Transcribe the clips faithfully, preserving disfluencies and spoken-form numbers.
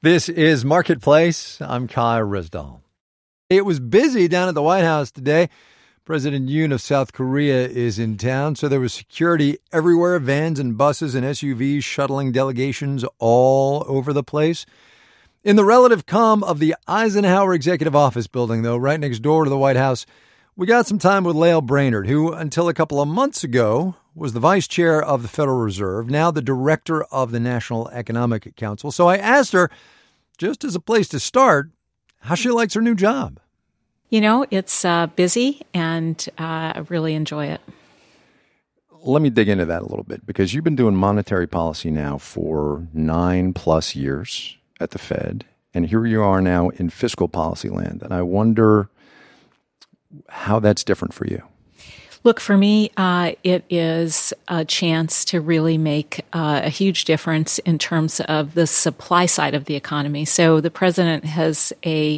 This is Marketplace. I'm Kai Ryssdal. It was busy down at the White House today. President Yoon of South Korea is in town, so there was security everywhere, vans and buses and S U Vs shuttling delegations all over the place. In the relative calm of the Eisenhower Executive Office building, though, right next door to the White House, we got some time with Lael Brainard, who until a couple of months ago was the vice chair of the Federal Reserve, now the director of the National Economic Council. So I asked her, just as a place to start, how she likes her new job. You know, it's uh, busy, and uh, I really enjoy it. Let me dig into that a little bit, because you've been doing monetary policy now for nine plus years at the Fed, and here you are now in fiscal policy land. And I wonder how that's different for you. Look, for me, uh, it is a chance to really make uh, a huge difference in terms of the supply side of the economy. So the president has a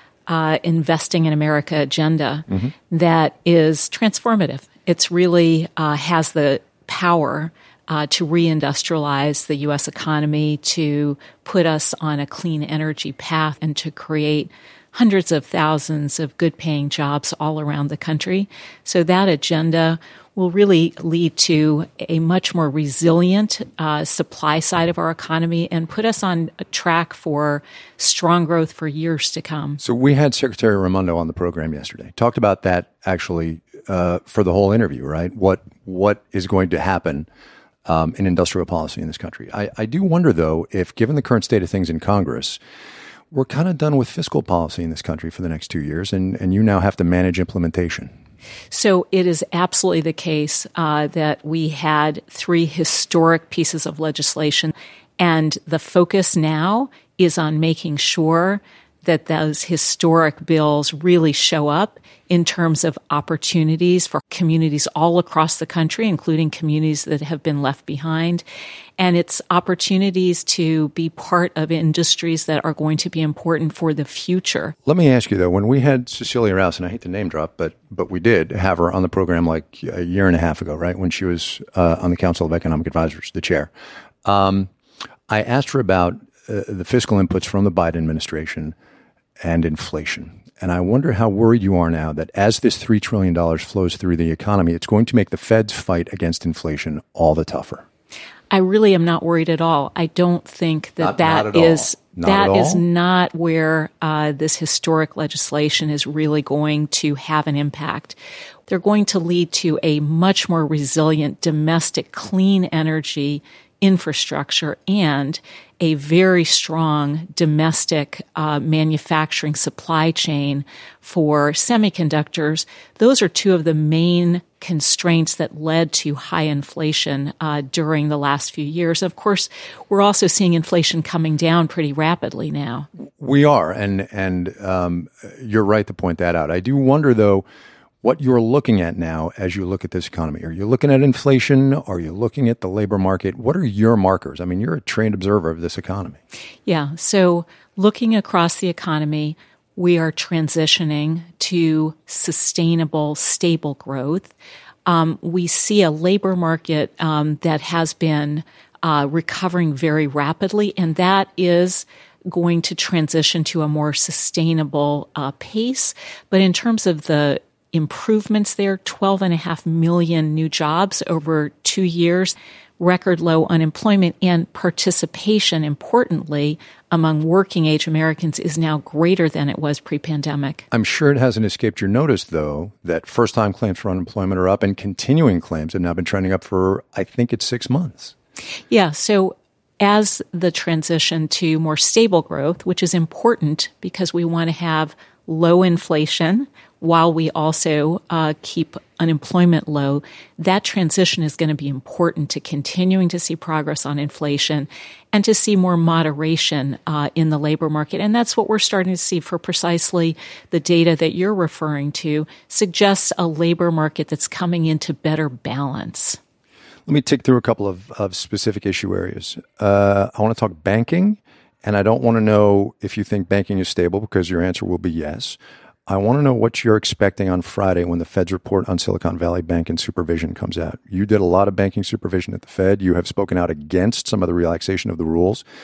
uh, investing in America agenda mm-hmm. that is transformative. It's really uh, has the power uh, to reindustrialize the U S economy, to put us on a clean energy path, and to create hundreds of thousands of good-paying jobs all around the country. So that agenda will really lead to a much more resilient uh, supply side of our economy and put us on a track for strong growth for years to come. So we had Secretary Raimondo on the program yesterday. Talked about that actually uh, for the whole interview, right? What what is going to happen um, in industrial policy in this country. I, I do wonder, though, if given the current state of things in Congress, we're kind of done with fiscal policy in this country for the next two years, and, and you now have to manage implementation. So it is absolutely the case uh, that we had three historic pieces of legislation, and the focus now is on making sure that those historic bills really show up in terms of opportunities for communities all across the country, including communities that have been left behind. And it's opportunities to be part of industries that are going to be important for the future. Let me ask you, though, when we had Cecilia Rouse, and I hate to name drop, but but we did have her on the program like a year and a half ago, right, when she was uh, on the Council of Economic Advisors, the chair. Um, I asked her about uh, the fiscal inputs from the Biden administration and inflation. And I wonder how worried you are now that as this three trillion dollars flows through the economy, it's going to make the Fed's fight against inflation all the tougher. I really am not worried at all. I don't think that not, that not is not that is not where uh, this historic legislation is really going to have an impact. They're going to lead to a much more resilient domestic clean energy infrastructure and a very strong domestic uh, manufacturing supply chain for semiconductors. Those are two of the main constraints that led to high inflation uh, during the last few years. Of course, we're also seeing inflation coming down pretty rapidly now. We are, and and um, you're right to point that out. I do wonder, though, what you're looking at now as you look at this economy. Are you looking at inflation? Are you looking at the labor market? What are your markers? I mean, you're a trained observer of this economy. Yeah. So looking across the economy, we are transitioning to sustainable, stable growth. Um, we see a labor market um, that has been uh, recovering very rapidly, and that is going to transition to a more sustainable uh, pace. But in terms of the improvements there, twelve and a half million new jobs over two years, record low unemployment, and participation, importantly, among working age Americans is now greater than it was pre-pandemic. I'm sure it hasn't escaped your notice, though, that first-time claims for unemployment are up and continuing claims have now been trending up for, I think it's six months. Yeah, so as the transition to more stable growth, which is important because we want to have low inflation while we also uh, keep unemployment low, that transition is going to be important to continuing to see progress on inflation and to see more moderation uh, in the labor market. And that's what we're starting to see for precisely the data that you're referring to suggests a labor market that's coming into better balance. Let me tick through a couple of, of specific issue areas. Uh, I want to talk banking, and I don't want to know if you think banking is stable because your answer will be yes. I want to know what you're expecting on Friday when the Fed's report on Silicon Valley Bank and supervision comes out. You did a lot of banking supervision at the Fed. You have spoken out against some of the relaxation of the rules.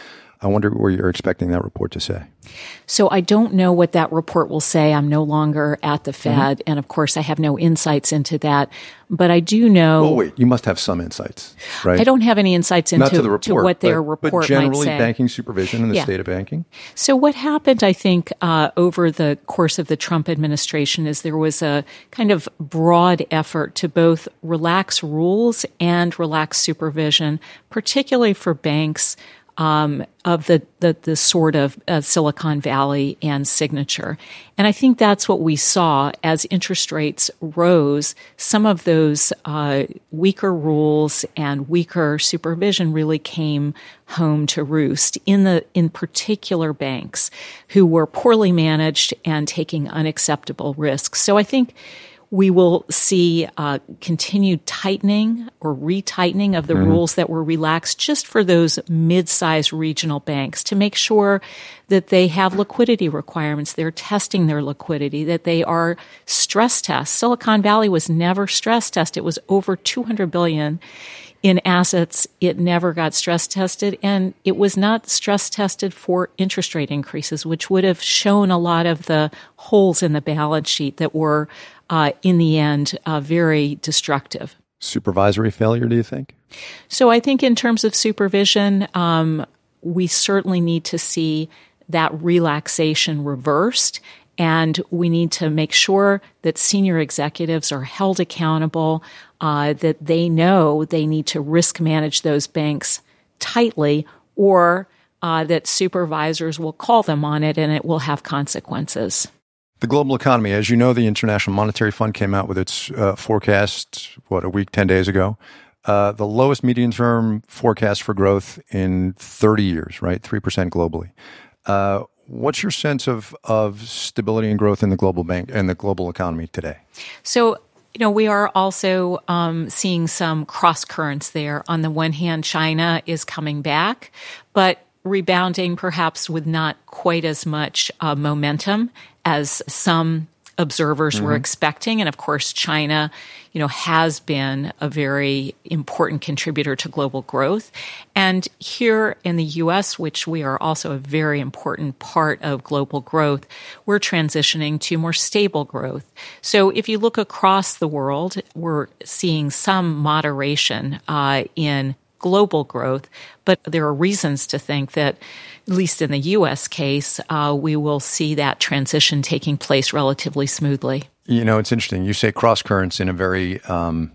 I wonder what you're expecting that report to say. So I don't know what that report will say. I'm no longer at the Fed. Mm-hmm. And of course, I have no insights into that. But I do know. Well, wait, you must have some insights, right? I don't have any insights into Not to, the report, to what their but, report but generally might say. Banking supervision in the yeah. state of banking. So what happened, I think, uh, over the course of the Trump administration is there was a kind of broad effort to both relax rules and relax supervision, particularly for banks Um, of the, the, the sort of uh, Silicon Valley and Signature. And I think that's what we saw as interest rates rose. Some of those uh, weaker rules and weaker supervision really came home to roost in the in particular banks who were poorly managed and taking unacceptable risks. So I think we will see uh, continued tightening or retightening of the mm-hmm. rules that were relaxed just for those mid-sized regional banks to make sure that they have liquidity requirements, they're testing their liquidity, that they are stress tests. Silicon Valley was never stress tested. It was over two hundred billion dollars in assets. It never got stress tested, and it was not stress tested for interest rate increases, which would have shown a lot of the holes in the balance sheet that were Uh, in the end, uh, very destructive. Supervisory failure, do you think? So I think in terms of supervision, um, we certainly need to see that relaxation reversed, and we need to make sure that senior executives are held accountable, uh, that they know they need to risk manage those banks tightly, or uh, that supervisors will call them on it and it will have consequences. The global economy, as you know, the International Monetary Fund came out with its uh, forecast, what, a week, ten days ago. Uh, the lowest medium-term forecast for growth in thirty years, right? three percent globally. Uh, what's your sense of, of stability and growth in the global bank and the global economy today? So, you know, we are also um, seeing some cross currents there. On the one hand, China is coming back, but rebounding perhaps with not quite as much uh, momentum as some observers mm-hmm. were expecting. And of course, China, you know, has been a very important contributor to global growth. And here in the U S, which we are also a very important part of global growth, we're transitioning to more stable growth. So if you look across the world, we're seeing some moderation uh, in global growth, but there are reasons to think that, at least in the U S case, uh, we will see that transition taking place relatively smoothly. You know, it's interesting. You say cross currents in a very um,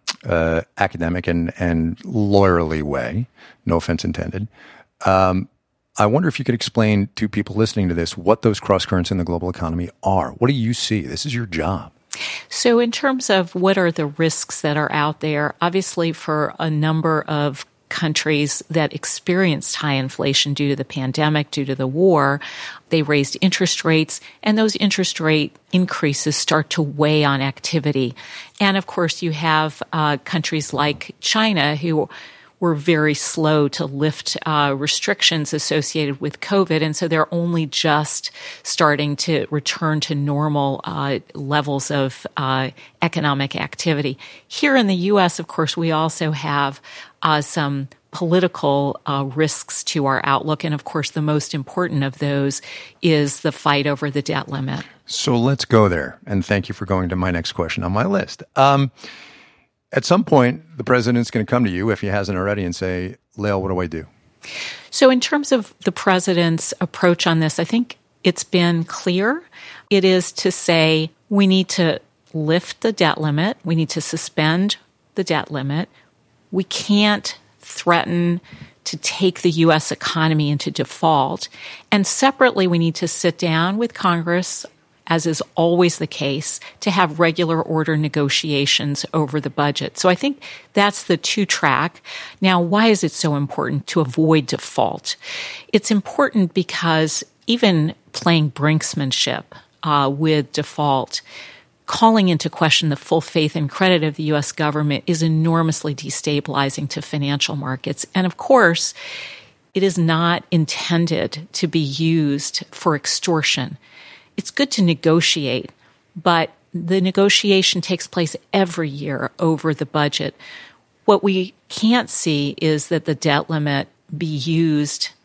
uh, academic and, and lawyerly way, no offense intended. Um, I wonder if you could explain to people listening to this what those cross currents in the global economy are. What do you see? This is your job. So in terms of what are the risks that are out there, obviously for a number of countries that experienced high inflation due to the pandemic, due to the war, they raised interest rates, and those interest rate increases start to weigh on activity. And of course, you have uh, countries like China who were very slow to lift uh, restrictions associated with COVID. And so they're only just starting to return to normal uh, levels of uh, economic activity. Here in the U S, of course, we also have uh, some political uh, risks to our outlook. And of course, the most important of those is the fight over the debt limit. So let's go there. And thank you for going to my next question on my list. Um, At some point, the president's going to come to you, if he hasn't already, and say, Lael, what do I do? So in terms of the president's approach on this, I think it's been clear. It is to say we need to lift the debt limit. We need to suspend the debt limit. We can't threaten to take the U S economy into default. And separately, we need to sit down with Congress, as is always the case, to have regular order negotiations over the budget. So I think that's the two track. Now, why is it so important to avoid default? It's important because even playing brinksmanship uh, with default, calling into question the full faith and credit of the U S government is enormously destabilizing to financial markets. And of course, it is not intended to be used for extortion. It's good to negotiate, but the negotiation takes place every year over the budget. What we can't see is that the debt limit be used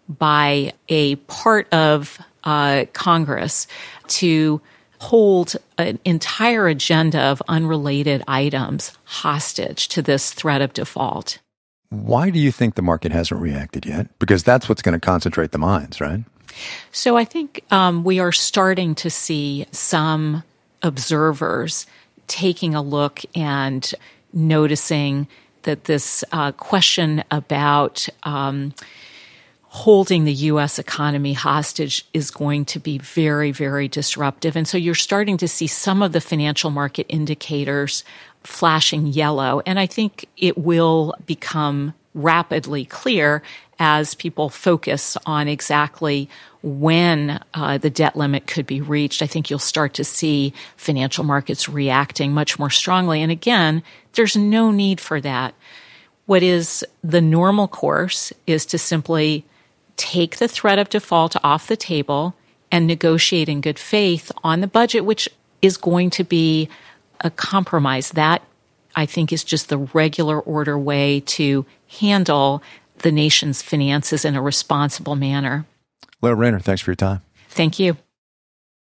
by a part of uh, Congress to hold an entire agenda of unrelated items hostage to this threat of default. Why do you think the market hasn't reacted yet? Because that's what's going to concentrate the minds, right? So I think um, we are starting to see some observers taking a look and noticing that this uh, question about um, holding the U S economy hostage is going to be very, very disruptive. And so you're starting to see some of the financial market indicators flashing yellow. And I think it will become rapidly clear as people focus on exactly when uh, the debt limit could be reached. I think you'll start to see financial markets reacting much more strongly. And again, there's no need for that. What is the normal course is to simply take the threat of default off the table and negotiate in good faith on the budget, which is going to be a compromise. That, I think, is just the regular order way to handle the nation's finances in a responsible manner. Laura Rainer, thanks for your time. Thank you.